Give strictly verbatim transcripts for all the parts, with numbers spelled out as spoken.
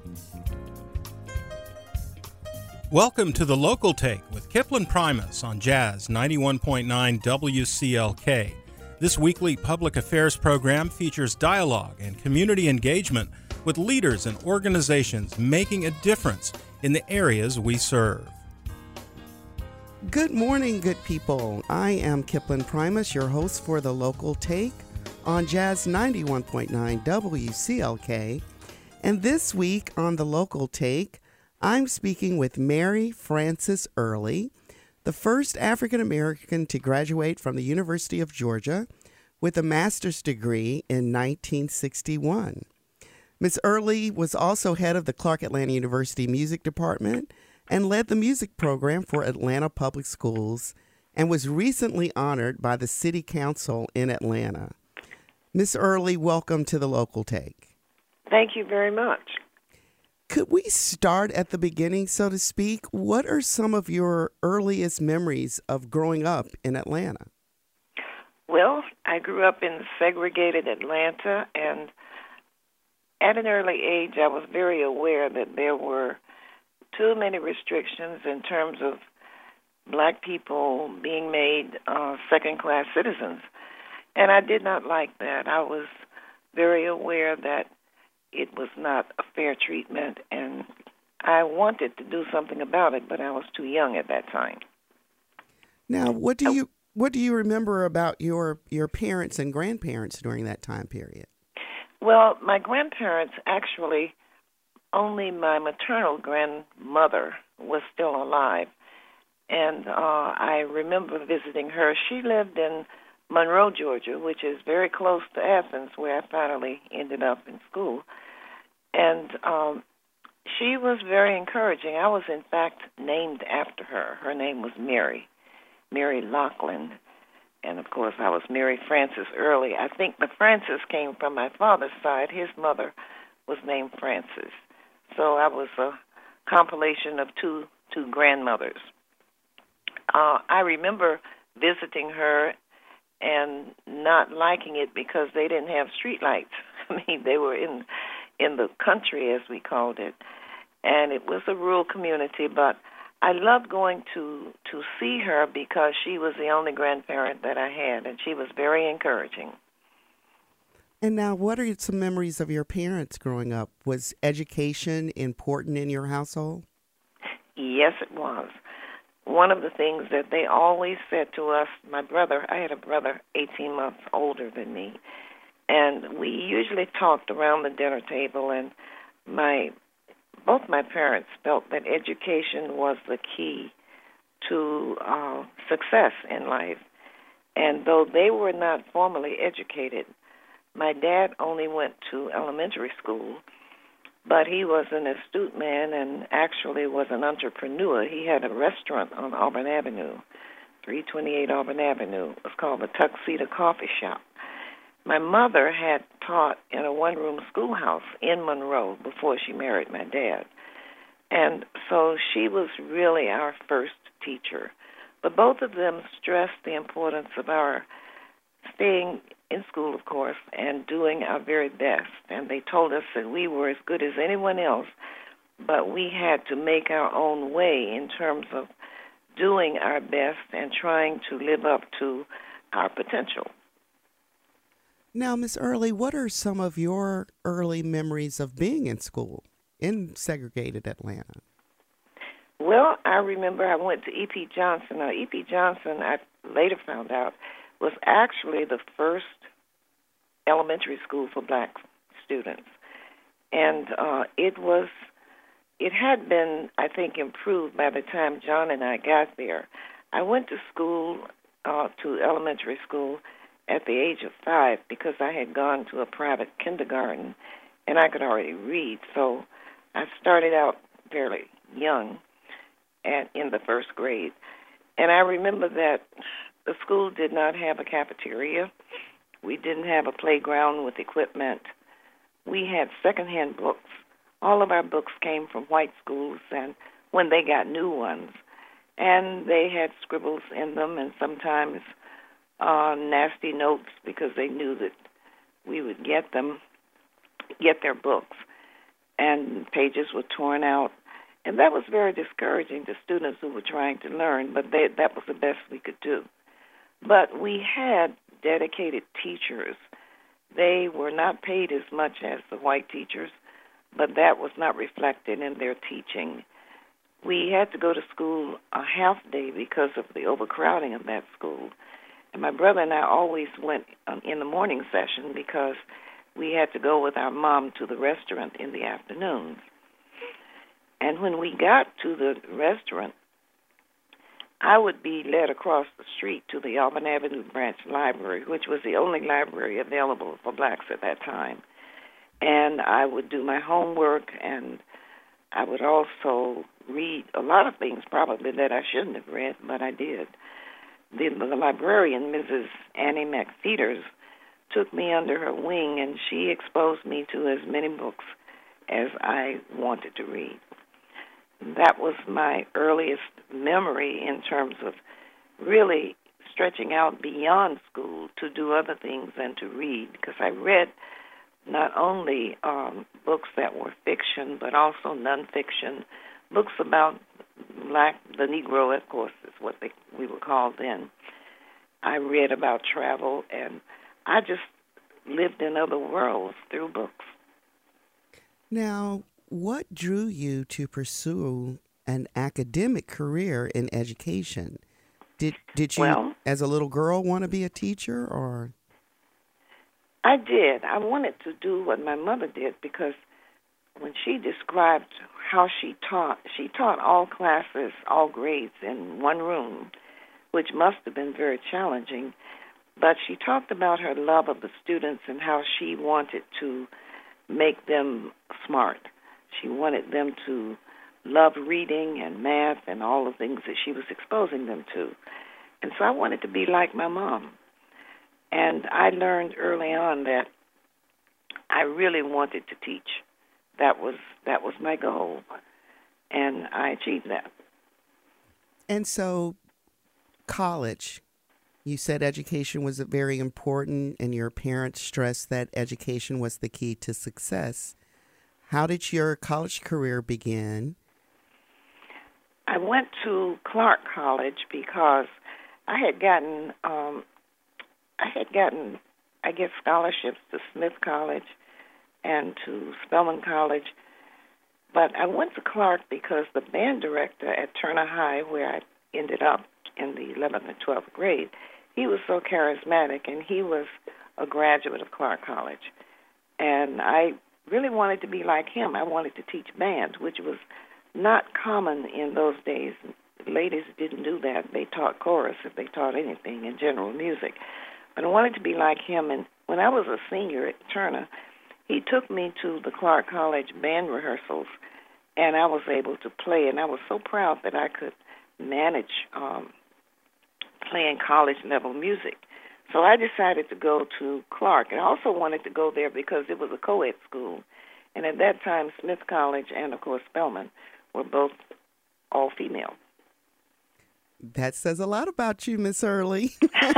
Welcome to the Local Take with Kipling Primus on Jazz ninety-one point nine W C L K. This weekly public affairs program features dialogue and community engagement with leaders and organizations making a difference in the areas we serve. Good morning, good people. I am Kipling Primus, your host for the Local Take on Jazz ninety-one point nine W C L K. And this week on the Local Take, I'm speaking with Mary Frances Early, the first African American to graduate from the University of Georgia with a master's degree in nineteen sixty-one. Miz Early was also head of the Clark Atlanta University Music Department and led the music program for Atlanta Public Schools and was recently honored by the City Council in Atlanta. Miz Early, welcome to the Local Take. Thank you very much. Could we start at the beginning, so to speak? What are some of your earliest memories of growing up in Atlanta? Well, I grew up in segregated Atlanta, and at an early age, I was very aware that there were too many restrictions in terms of black people being made uh, second-class citizens. And I did not like that. I was very aware that it was not a fair treatment, and I wanted to do something about it, but I was too young at that time. Now, what do you what do you remember about your your parents and grandparents during that time period? Well, my grandparents, actually, only my maternal grandmother was still alive, and uh, I remember visiting her. She lived in Monroe, Georgia, which is very close to Athens, where I finally ended up in school. And um, she was very encouraging. I was, in fact, named after her. Her name was Mary, Mary Lachlan. And, of course, I was Mary Frances Early. I think the Frances came from my father's side. His mother was named Frances. So I was a compilation of two two grandmothers. Uh, I remember visiting her and not liking it because they didn't have street lights. I mean, they were in in the country, as we called it, and it was a rural community, but I loved going to, to see her because she was the only grandparent that I had, and she was very encouraging. And now, what are some memories of your parents growing up? Was education important in your household? Yes, it was. One of the things that they always said to us, my brother, I had a brother eighteen months older than me, and we usually talked around the dinner table, and my both my parents felt that education was the key to uh, success in life. And though they were not formally educated, my dad only went to elementary school, but he was an astute man and actually was an entrepreneur. He had a restaurant on Auburn Avenue, three twenty-eight Auburn Avenue. It was called the Tuxedo Coffee Shop. My mother had taught in a one-room schoolhouse in Monroe before she married my dad. And so she was really our first teacher. But both of them stressed the importance of our staying in school, of course, and doing our very best. And they told us that we were as good as anyone else, but we had to make our own way in terms of doing our best and trying to live up to our potential. Now, Miz Early, what are some of your early memories of being in school in segregated Atlanta? Well, I remember I went to E P Johnson. Now, E P Johnson, I later found out, was actually the first elementary school for black students. And uh, it was, it had been, I think, improved by the time John and I got there. I went to school, uh, to elementary school, at the age of five because I had gone to a private kindergarten and I could already read. So I started out fairly young at, in the first grade. And I remember that the school did not have a cafeteria. We didn't have a playground with equipment. We had secondhand books. All of our books came from white schools and when they got new ones. And they had scribbles in them and sometimes Uh, nasty notes because they knew that we would get them, get their books. and pages were torn out. And that was very discouraging to students who were trying to learn, but they, that was the best we could do. But we had dedicated teachers. They were not paid as much as the white teachers, but that was not reflected in their teaching. We had to go to school a half day because of the overcrowding of that school. And my brother and I always went in the morning session because we had to go with our mom to the restaurant in the afternoons. And when we got to the restaurant, I would be led across the street to the Auburn Avenue Branch Library, which was the only library available for blacks at that time. And I would do my homework, and I would also read a lot of things probably that I shouldn't have read, but I did. The, the librarian, Missus Annie McFeeters, took me under her wing, and she exposed me to as many books as I wanted to read. That was my earliest memory in terms of really stretching out beyond school to do other things and to read, because I read not only um, books that were fiction, but also nonfiction, books about black, the Negro, of course, is what they, we were called then. I read about travel, and I just lived in other worlds through books. Now, what drew you to pursue an academic career in education? Did did you, well, as a little girl, want to be a teacher, or? I did. I wanted to do what my mother did, because when she described how she taught, she taught all classes, all grades in one room, which must have been very challenging. But she talked about her love of the students and how she wanted to make them smart. She wanted them to love reading and math and all the things that she was exposing them to. And so I wanted to be like my mom. And I learned early on that I really wanted to teach. That was that was my goal, and I achieved that. And so, college, you said education was very important, and your parents stressed that education was the key to success. How did your college career begin? I went to Clark College because I had gotten, um, I had gotten, I guess, scholarships to Smith College and to Spelman College. But I went to Clark because the band director at Turner High, where I ended up in the eleventh and twelfth grade, he was so charismatic, and he was a graduate of Clark College. And I really wanted to be like him. I wanted to teach band, which was not common in those days. Ladies didn't do that. They taught chorus if they taught anything in general music. But I wanted to be like him. And when I was a senior at Turner, he took me to the Clark College band rehearsals, and I was able to play. And I was so proud that I could manage um, playing college-level music. So I decided to go to Clark. And I also wanted to go there because it was a co-ed school. And at that time, Smith College and, of course, Spelman were both all-female. That says a lot about you, Miss Early.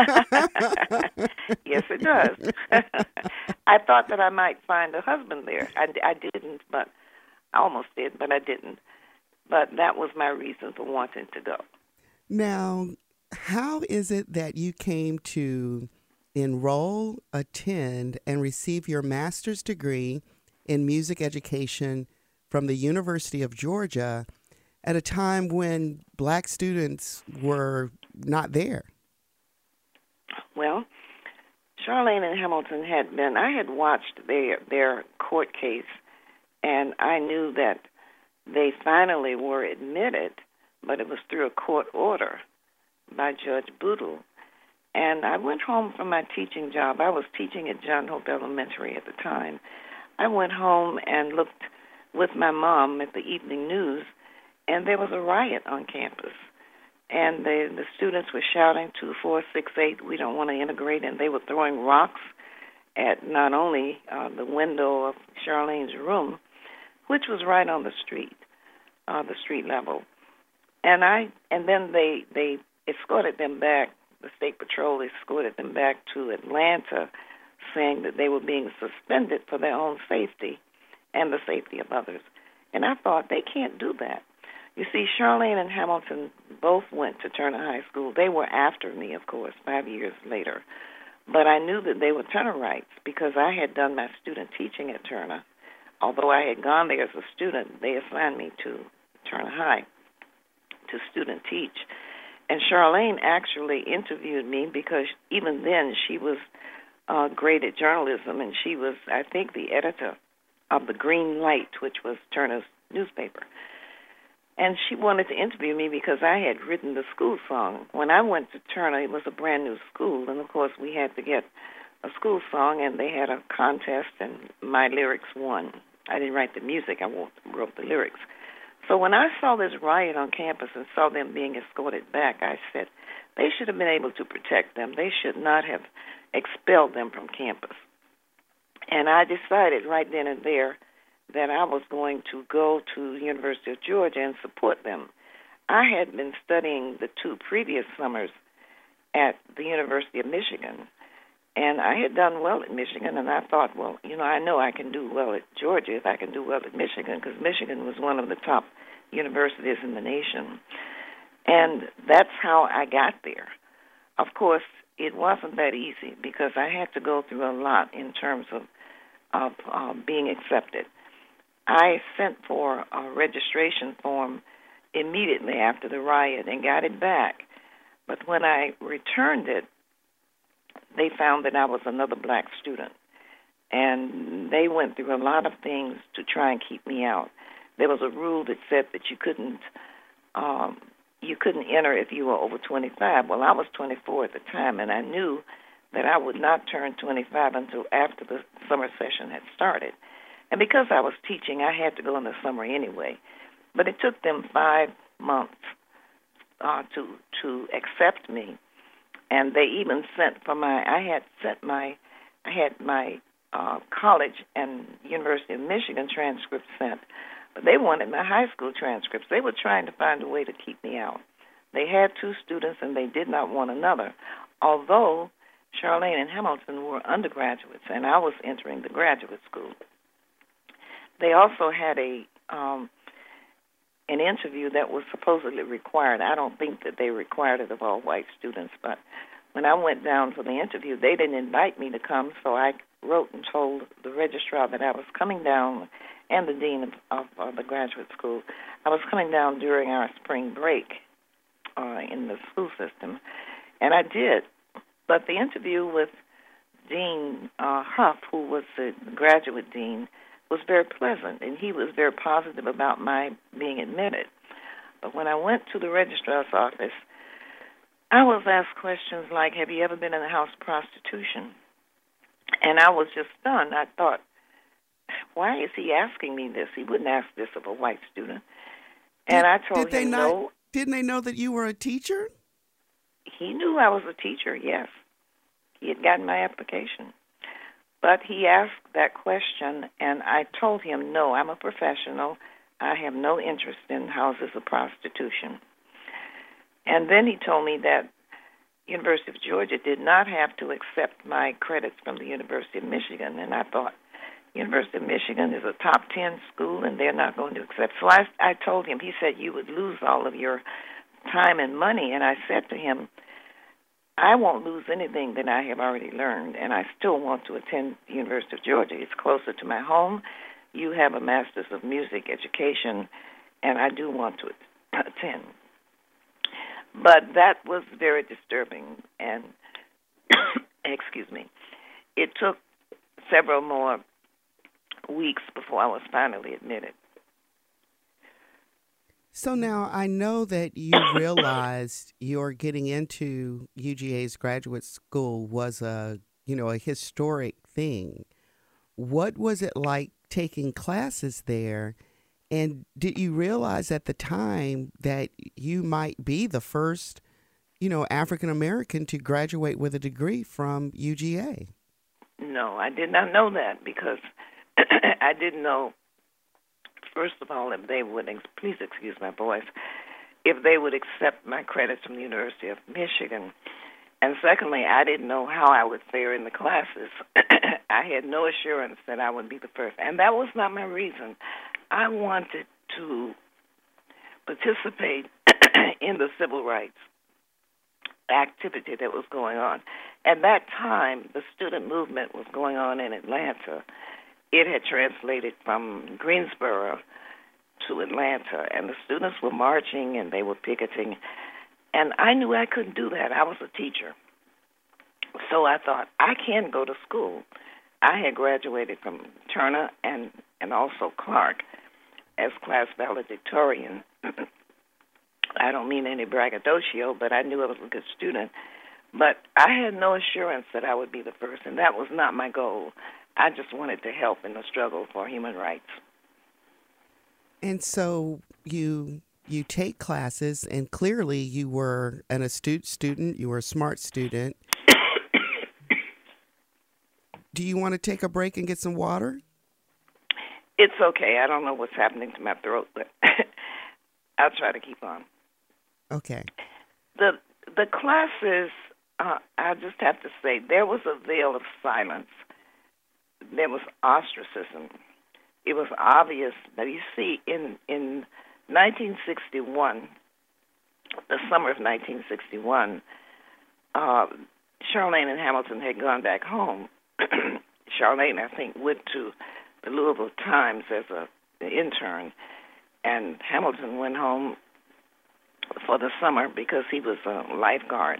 Yes, it does. I thought that I might find a husband there. I, I didn't, but I almost did, but I didn't. But that was my reason for wanting to go. Now, how is it that you came to enroll, attend, and receive your master's degree in music education from the University of Georgia at a time when black students were not there? Well, Charlene and Hamilton had been, I had watched their, their court case, and I knew that they finally were admitted, but it was through a court order by Judge Boodle. And I went home from my teaching job. I was teaching at John Hope Elementary at the time. I went home and looked with my mom at the evening news, and there was a riot on campus. And the, the students were shouting two, four, six, eight, we don't want to integrate, and they were throwing rocks at not only uh, the window of Charlene's room, which was right on the street, uh, the street level. And I, and then they, they escorted them back. The State Patrol escorted them back to Atlanta, saying that they were being suspended for their own safety. and the safety of others. And I thought, they can't do that. You see, Charlene and Hamilton both went to Turner High School. They were after me, of course, five years later. But I knew that they were Turnerites because I had done my student teaching at Turner. Although I had gone there as a student, they assigned me to Turner High to student teach. And Charlene actually interviewed me because even then she was uh, great at journalism, and she was, I think, the editor of the Green Light, which was Turner's newspaper. And she wanted to interview me because I had written the school song. When I went to Turner, it was a brand new school, and of course we had to get a school song, and they had a contest, and my lyrics won. I didn't write the music, I wrote the lyrics. So when I saw this riot on campus and saw them being escorted back, I said, they should have been able to protect them. They should not have expelled them from campus. And I decided right then and there that I was going to go to the University of Georgia and support them. I had been studying the two previous summers at the University of Michigan, and I had done well at Michigan, and I thought, well, you know, I know I can do well at Georgia if I can do well at Michigan, because Michigan was one of the top universities in the nation. And that's how I got there. Of course, it wasn't that easy because I had to go through a lot in terms of, of uh, being accepted. I sent for a registration form immediately after the riot and got it back. But when I returned it, they found that I was another black student. And they went through a lot of things to try and keep me out. There was a rule that said that you couldn't um, you couldn't enter if you were over twenty-five. Well, I was twenty-four at the time, and I knew that I would not turn twenty-five until after the summer session had started. And because I was teaching, I had to go in the summer anyway. But it took them five months uh, to to accept me, and they even sent for my. I had sent my. I had my uh, college and University of Michigan transcripts sent, but they wanted my high school transcripts. They were trying to find a way to keep me out. They had two students, and they did not want another, although Charlene and Hamilton were undergraduates, and I was entering the graduate school. They also had a um, an interview that was supposedly required. I don't think that they required it of all white students, but when I went down for the interview, they didn't invite me to come, so I wrote and told the registrar that I was coming down, and the dean of, of, of the graduate school. I was coming down during our spring break uh, in the school system, and I did. But the interview with Dean uh, Huff, who was the graduate dean, was very pleasant, and he was very positive about my being admitted. But when I went to the registrar's office, I was asked questions like, have you ever been in the house of prostitution? And I was just stunned. I thought, why is he asking me this? He wouldn't ask this of a white student. And did, I told did they him not, no. Didn't they know that you were a teacher? He knew I was a teacher, yes. He had gotten my application. But he asked that question, and I told him, no, I'm a professional. I have no interest in houses of prostitution. And then he told me that University of Georgia did not have to accept my credits from the University of Michigan. And I thought, University of Michigan is a top ten school, and they're not going to accept. So I, I told him, he said, you would lose all of your time and money. And I said to him, I won't lose anything that I have already learned, and I still want to attend the University of Georgia. It's closer to my home. You have a Master's of Music Education, and I do want to attend. But that was very disturbing, and, excuse me, it took several more weeks before I was finally admitted. So now I know that you realized your getting into U G A's graduate school was a, you know, a historic thing. What was it like taking classes there? And did you realize at the time that you might be the first, you know, African American to graduate with a degree from U G A? No, I did not know that because I didn't know, first of all, if they would, please excuse my voice, if they would accept my credits from the University of Michigan. And secondly, I didn't know how I would fare in the classes. I had no assurance that I would be the first. And that was not my reason. I wanted to participate in the civil rights activity that was going on. At that time, the student movement was going on in Atlanta. It had translated from Greensboro to Atlanta, and the students were marching and they were picketing. And I knew I couldn't do that. I was a teacher. So I thought, I can go to school. I had graduated from Turner and, and also Clark as class valedictorian. I don't mean any braggadocio, but I knew I was a good student. But I had no assurance that I would be the first, and that was not my goal. I just wanted to help in the struggle for human rights. And so you you take classes, and clearly you were an astute student. You were a smart student. Do you want to take a break and get some water? It's okay. I don't know what's happening to my throat, but I'll try to keep on. Okay. The the classes, uh, I just have to say, there was a veil of silence. There was ostracism. It was obvious that, you see, in, in nineteen sixty-one, the summer of nineteen sixty-one, uh, Charlene and Hamilton had gone back home. Charlene, I think, went to the Louisville Times as a, an intern, and Hamilton went home for the summer because he was a lifeguard.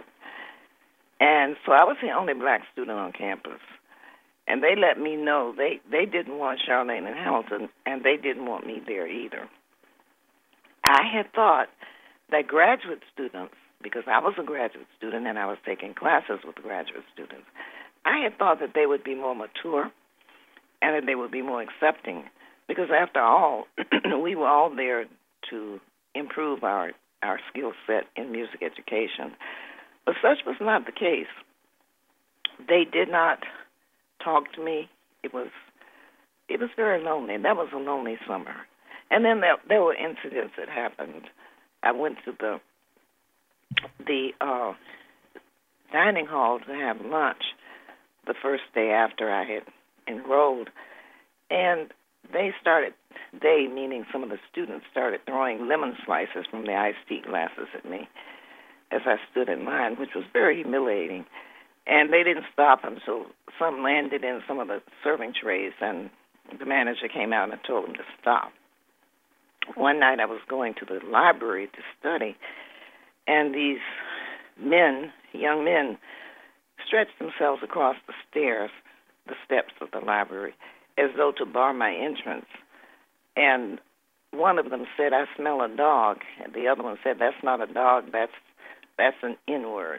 And so I was the only black student on campus. And they let me know they, they didn't want Charlene and Hamilton, and they didn't want me there either. I had thought that graduate students, because I was a graduate student and I was taking classes with graduate students, I had thought that they would be more mature and that they would be more accepting, because after all, we were all there to improve our, our skill set in music education. But such was not the case. They did not talk to me. It was it was very lonely. That was a lonely summer. And then there, there were incidents that happened. I went to the the uh, dining hall to have lunch the first day after I had enrolled, and they started, they meaning some of the students, started throwing lemon slices from the iced tea glasses at me as I stood in line, which was very humiliating. And they didn't stop until some landed in some of the serving trays, and the manager came out and told them to stop. One night I was going to the library to study, and these men, young men, stretched themselves across the stairs, the steps of the library, as though to bar my entrance. And one of them said, "I smell a dog." And the other one said, "That's not a dog, that's that's an N-word."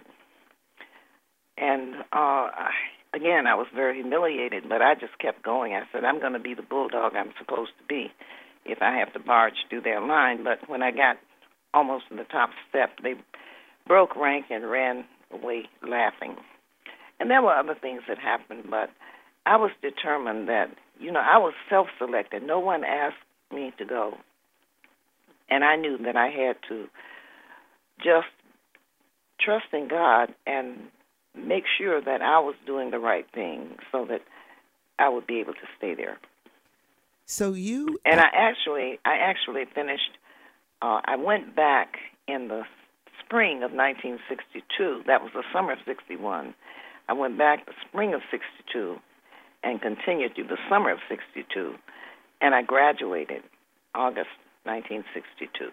And uh, again, I was very humiliated, but I just kept going. I said, I'm going to be the bulldog I'm supposed to be if I have to barge through their line. But when I got almost to the top step, they broke rank and ran away laughing. And there were other things that happened, but I was determined that, you know, I was self-selected. No one asked me to go. And I knew that I had to just trust in God and make sure that I was doing the right thing so that I would be able to stay there. So you... And I actually, I actually finished, uh, I went back in the spring of nineteen sixty-two. That was the summer of sixty-one. I went back the spring of sixty-two and continued through the summer of sixty-two, and I graduated August nineteen sixty-two.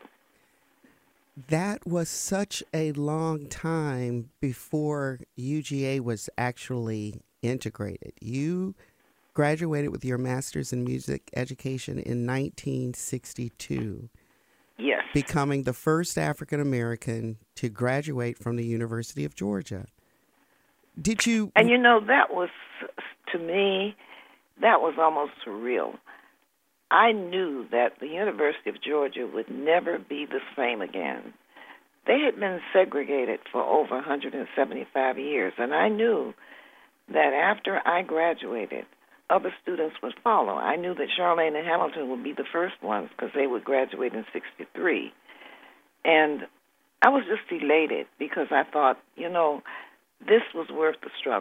That was such a long time before U G A was actually integrated. You graduated with your master's in music education in nineteen sixty-two. Yes. Becoming the first African American to graduate from the University of Georgia. Did you... And you know, that was, to me, that was almost surreal. I knew that the University of Georgia would never be the same again. They had been segregated for over one hundred seventy-five years, and I knew that after I graduated, other students would follow. I knew that Charlene and Hamilton would be the first ones because they would graduate in sixty-three. And I was just elated because I thought, you know, this was worth the struggle.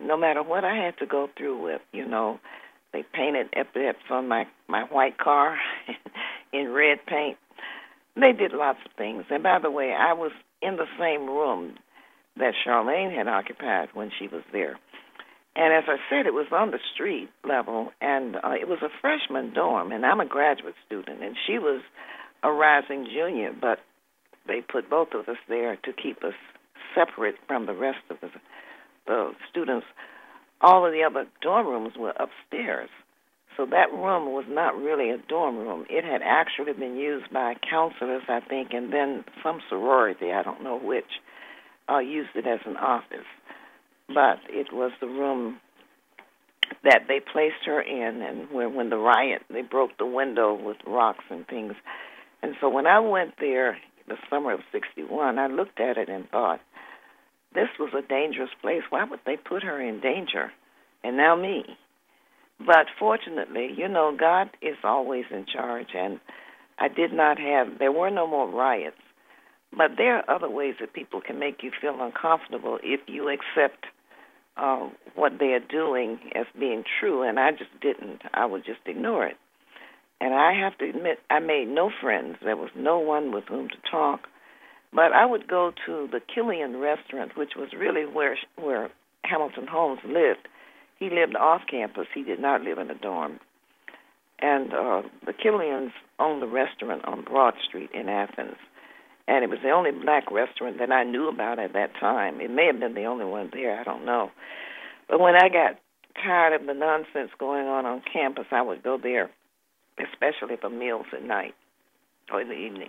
no matter what I had to go through with, you know, they painted epithets on my, my white car in red paint. They did lots of things. And by the way, I was in the same room that Charlene had occupied when she was there. And as I said, it was on the street level, and uh, it was a freshman dorm, and I'm a graduate student, and she was a rising junior, but they put both of us there to keep us separate from the rest of the, the students. All of the other dorm rooms were upstairs, so that room was not really a dorm room. It had actually been used by counselors, I think, and then some sorority, I don't know which, uh, used it as an office. But it was the room that they placed her in, and where when the riot, they broke the window with rocks and things. And so when I went there the summer of sixty-one, I looked at it and thought, this was a dangerous place. Why would they put her in danger? And now me. But fortunately, you know, God is always in charge, and I did not have, there were no more riots. But there are other ways that people can make you feel uncomfortable if you accept uh, what they are doing as being true, and I just didn't. I would just ignore it. And I have to admit, I made no friends. There was no one with whom to talk. But I would go to the Killian restaurant, which was really where where Hamilton Holmes lived. He lived off campus. He did not live in a dorm. And uh, the Killians owned the restaurant on Broad Street in Athens. And it was the only black restaurant that I knew about at that time. It may have been the only one there, I don't know. But when I got tired of the nonsense going on on campus, I would go there, especially for meals at night or in the evening.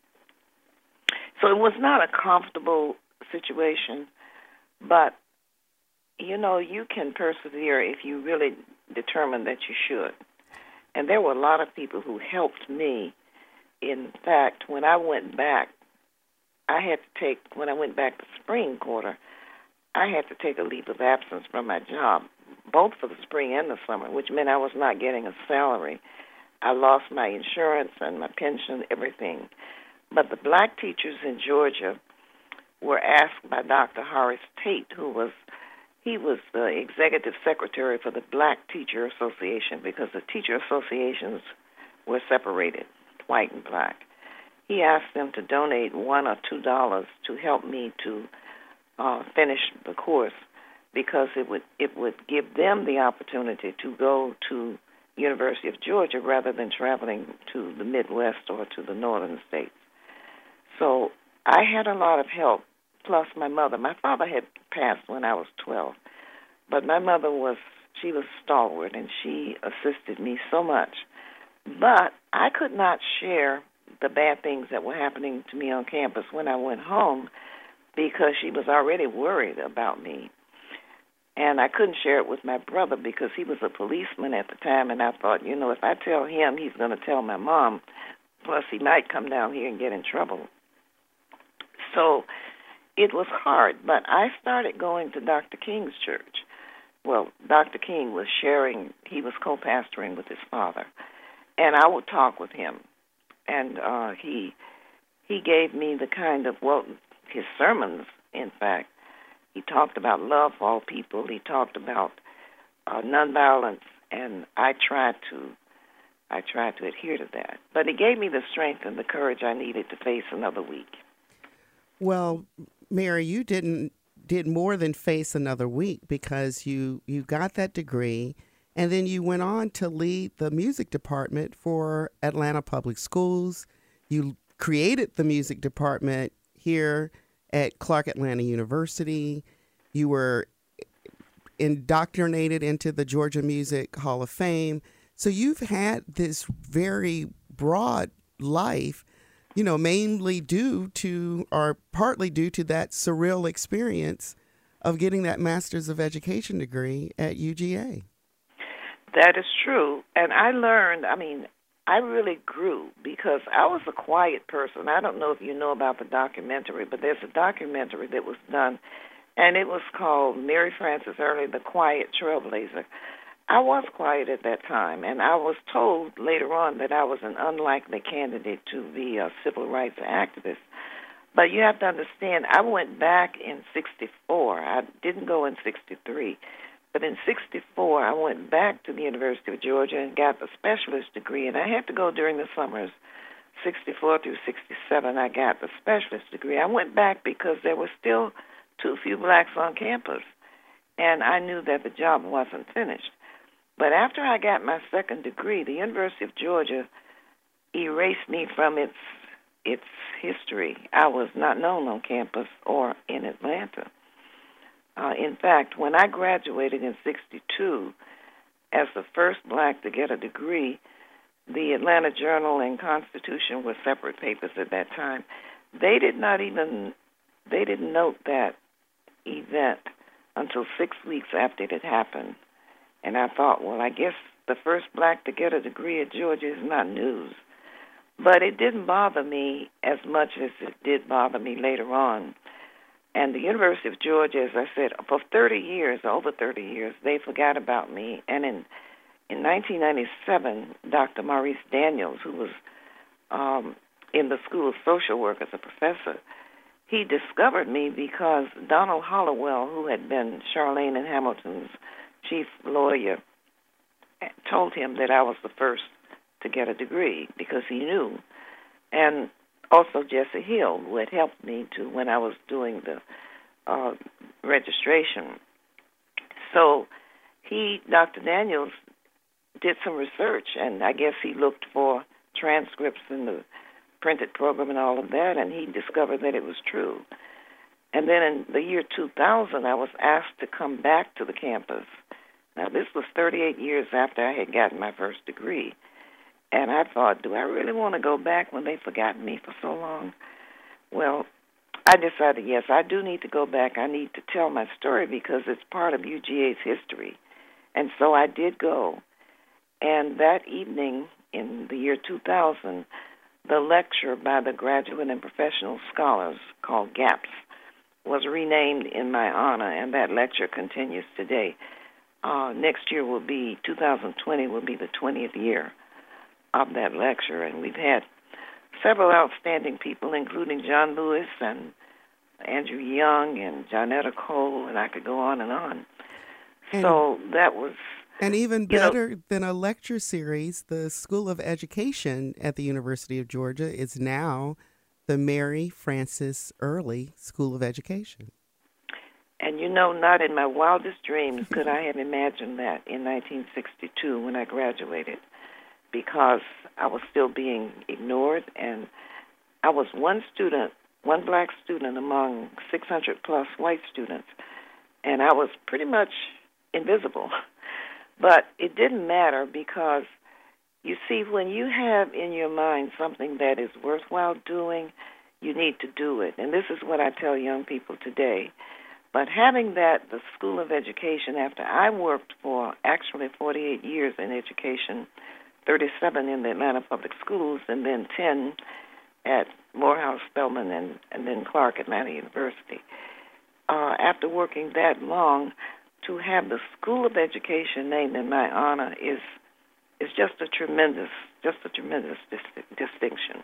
So it was not a comfortable situation, but, you know, you can persevere if you really determine that you should. And there were a lot of people who helped me. In fact, when I went back, I had to take, when I went back to spring quarter, I had to take a leave of absence from my job, both for the spring and the summer, which meant I was not getting a salary. I lost my insurance and my pension, everything. But the black teachers in Georgia were asked by Doctor Horace Tate, who was, he was the executive secretary for the Black Teacher Association, because the teacher associations were separated, white and black. He asked them to donate one or two dollars to help me to uh, finish the course, because it would it would give them the opportunity to go to University of Georgia rather than traveling to the Midwest or to the northern states. So I had a lot of help, plus my mother. My father had passed when I was twelve, but my mother was, she was stalwart, and she assisted me so much. But I could not share the bad things that were happening to me on campus when I went home, because she was already worried about me. And I couldn't share it with my brother because he was a policeman at the time, and I thought, you know, if I tell him, he's going to tell my mom, plus he might come down here and get in trouble. So it was hard, but I started going to Doctor King's church. Well, Doctor King was sharing, he was co-pastoring with his father, and I would talk with him. And uh, he he gave me the kind of, well, his sermons, in fact, he talked about love for all people. He talked about uh, nonviolence, and I tried to I tried to adhere to that. But it gave me the strength and the courage I needed to face another week. Well, Mary, you didn't did more than face another week, because you, you got that degree, and then you went on to lead the music department for Atlanta Public Schools. You created the music department here at Clark Atlanta University. You were indoctrinated into the Georgia Music Hall of Fame. So you've had this very broad life, you know, mainly due to, or partly due to that surreal experience of getting that Master's of Education degree at U G A. That is true. And I learned, I mean, I really grew because I was a quiet person. I don't know if you know about the documentary, but there's a documentary that was done, and it was called Mary Frances Early, The Quiet Trailblazer. I was quiet at that time, and I was told later on that I was an unlikely candidate to be a civil rights activist. But you have to understand, I went back in sixty-four. I didn't go in sixty-three. But in sixty-four, I went back to the University of Georgia and got the specialist degree. And I had to go during the summers, sixty-four through sixty-seven, I got the specialist degree. I went back because there were still too few blacks on campus, and I knew that the job wasn't finished. But after I got my second degree, the University of Georgia erased me from its its history. I was not known on campus or in Atlanta. Uh, in fact, when I graduated in sixty-two, as the first black to get a degree, the Atlanta Journal and Constitution were separate papers at that time. They did not even, they didn't note that event until six weeks after it had happened. And I thought, well, I guess the first black to get a degree at Georgia is not news. But it didn't bother me as much as it did bother me later on. And the University of Georgia, as I said, for thirty years, over thirty years, they forgot about me. And in in nineteen ninety-seven, Doctor Maurice Daniels, who was um, in the School of Social Work as a professor, he discovered me because Donald Hollowell, who had been Charlene and Hamilton's chief lawyer, told him that I was the first to get a degree because he knew. And also Jesse Hill, who had helped me to when I was doing the uh, registration. So he, Doctor Daniels, did some research, and I guess he looked for transcripts in the printed program and all of that, and he discovered that it was true. And then in the year two thousand, I was asked to come back to the campus. Now, this was thirty-eight years after I had gotten my first degree. And I thought, do I really want to go back when they've forgotten me for so long? Well, I decided, yes, I do need to go back. I need to tell my story because it's part of U G A's history. And so I did go. And that evening in the year two thousand, the lecture by the Graduate and Professional Scholars called GAPS was renamed in my honor, and that lecture continues today. Uh, next year will be, two thousand twenty will be the twentieth year of that lecture, and we've had several outstanding people, including John Lewis and Andrew Young and Johnetta Cole, and I could go on and on. And, so that was... And even better you know, than a lecture series, the School of Education at the University of Georgia is now the Mary Frances Early School of Education. And you know, not in my wildest dreams could I have imagined that in nineteen sixty-two when I graduated, because I was still being ignored, and I was one student, one black student among six hundred plus white students, and I was pretty much invisible. But it didn't matter because, you see, when you have in your mind something that is worthwhile doing, you need to do it. And this is what I tell young people today. But having that, the School of Education, after I worked for actually forty-eight years in education, thirty-seven in the Atlanta Public Schools, and then ten at Morehouse, Spelman, and, and then Clark Atlanta University. Uh, after working that long, to have the School of Education named in my honor is is just a tremendous, just a tremendous dis- distinction.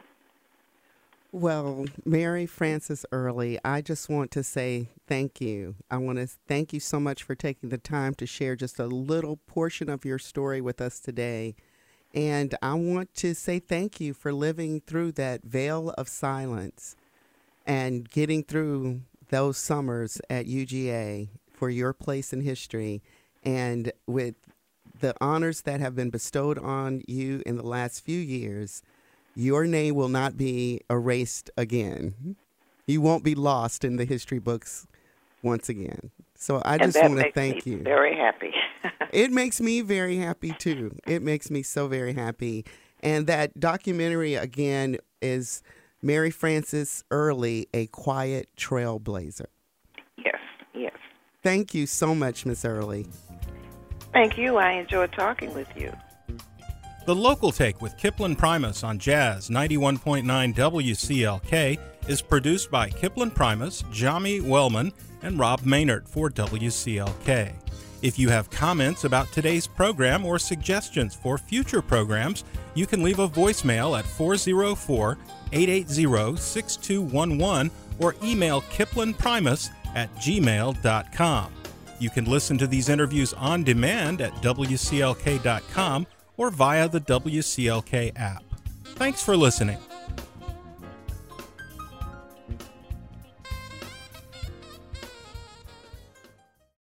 Well, Mary Frances Early, I just want to say thank you. I want to thank you so much for taking the time to share just a little portion of your story with us today. And I want to say thank you for living through that veil of silence and getting through those summers at U G A for your place in history. And with the honors that have been bestowed on you in the last few years, your name will not be erased again. You won't be lost in the history books once again. So I just want to thank you. Very happy. It makes me very happy too. It makes me so very happy. And that documentary again is Mary Frances Early, A Quiet Trailblazer. Yes, yes. Thank you so much, Miss Early. Thank you. I enjoyed talking with you. The Local Take with Kiplen Primus on Jazz ninety-one point nine W C L K is produced by Kiplen Primus, Jami Wellman, and Rob Maynard for W C L K. If you have comments about today's program or suggestions for future programs, You can leave a voicemail at four oh four, eight eight zero, six two one one or email kiplinprimus at gmail dot com. You can listen to these interviews on demand at W C L K dot com or via the W C L K app. Thanks for listening.